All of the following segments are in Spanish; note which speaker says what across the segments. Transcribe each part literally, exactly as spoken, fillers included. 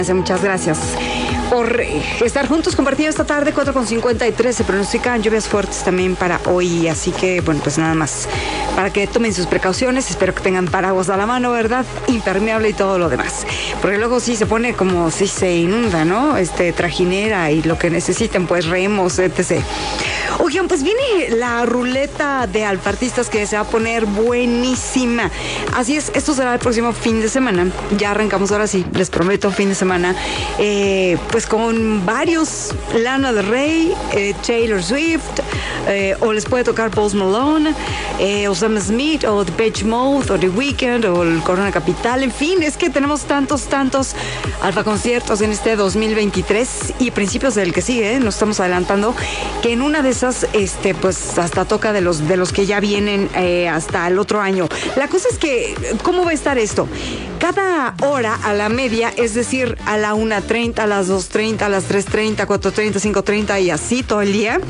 Speaker 1: Muchas gracias por estar juntos, compartiendo esta tarde. Cuatro con cincuenta y tres, se pronostican lluvias fuertes también para hoy, así que bueno, pues nada más para que tomen sus precauciones. Espero que tengan paraguas a la mano, ¿verdad? Impermeable y todo lo demás, porque luego sí se pone como si se inunda, ¿no? Este, trajinera y lo que necesiten, pues remos, etcétera. Oigan, pues viene la ruleta de alfartistas que se va a poner buenísima. Así es, esto será el próximo fin de semana. Ya arrancamos ahora sí, les prometo, fin de semana. Eh, pues con varios, Lana Del Rey, eh, Taylor Swift, eh, o les puede tocar Post Malone, eh, o Sam Smith, o Depeche Mode, o The Weeknd, o el Corona Capital. En fin, es que tenemos tantos, tantos alfa conciertos en este dos mil veintitrés y principios del que sigue, ¿eh? Nos estamos adelantando, que en una de esas, este, pues hasta toca de los, de los que ya vienen eh, hasta el otro año. La cosa es que, ¿cómo va a estar esto? Cada hora a la media, es decir, a la una treinta, a las dos treinta, a las tres treinta, cuatro treinta, cinco treinta y así todo el día.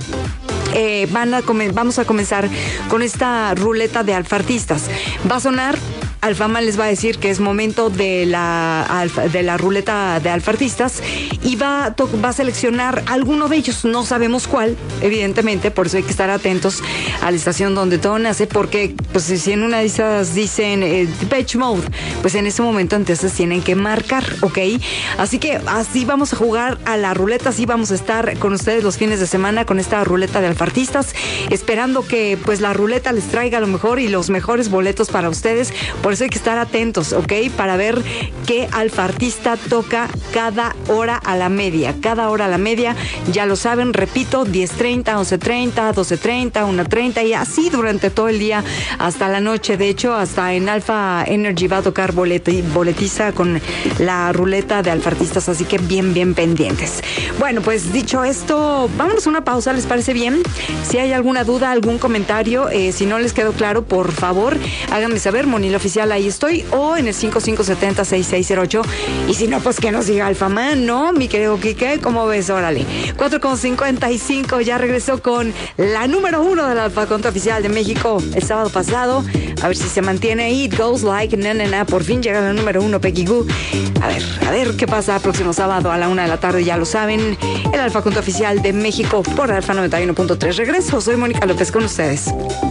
Speaker 1: Eh, van a vamos a comenzar con esta ruleta de alfartistas. Va a sonar, Alfama les va a decir que es momento de la, alfa, de la ruleta de alfartistas y va a, to, va a seleccionar alguno de ellos. No sabemos cuál, evidentemente, por eso hay que estar atentos a la estación donde todo nace, porque pues si en una de esas dicen eh, Depeche Mode, pues en ese momento entonces tienen que marcar, ¿ok? Así que así vamos a jugar a la ruleta, así vamos a estar con ustedes los fines de semana con esta ruleta de alfartistas, esperando que pues la ruleta les traiga lo mejor y los mejores boletos para ustedes. Por eso hay que estar atentos, ¿ok? Para ver qué alfartista toca cada hora a la media. Cada hora a la media, ya lo saben, repito, diez treinta, once treinta, doce treinta, una treinta y así durante todo el día hasta la noche. De hecho, hasta en Alpha Energy va a tocar boleti, boletiza con la ruleta de alfartistas, así que bien, bien pendientes. Bueno, pues dicho esto, vámonos a una pausa, ¿les parece bien? Si hay alguna duda, algún comentario, eh, si no les quedó claro, por favor, háganme saber, Monil Oficial, ahí estoy, o en el cinco cinco siete cero, seis seis cero ocho, y si no, pues que nos diga Alfaman, ¿no? Mi querido Quique, ¿cómo ves? Órale. cuatro con cincuenta y cinco, ya regresó con la número uno del Alfa Contra Oficial de México el sábado pasado, a ver si se mantiene ahí. It goes like na na na, por fin llega la número uno, Peggy Goo. A ver, a ver qué pasa el próximo sábado a la una de la tarde, ya lo saben, el Alfa Contra Oficial de México por Alfa noventa y uno punto tres. Regreso, soy Mónica López con ustedes.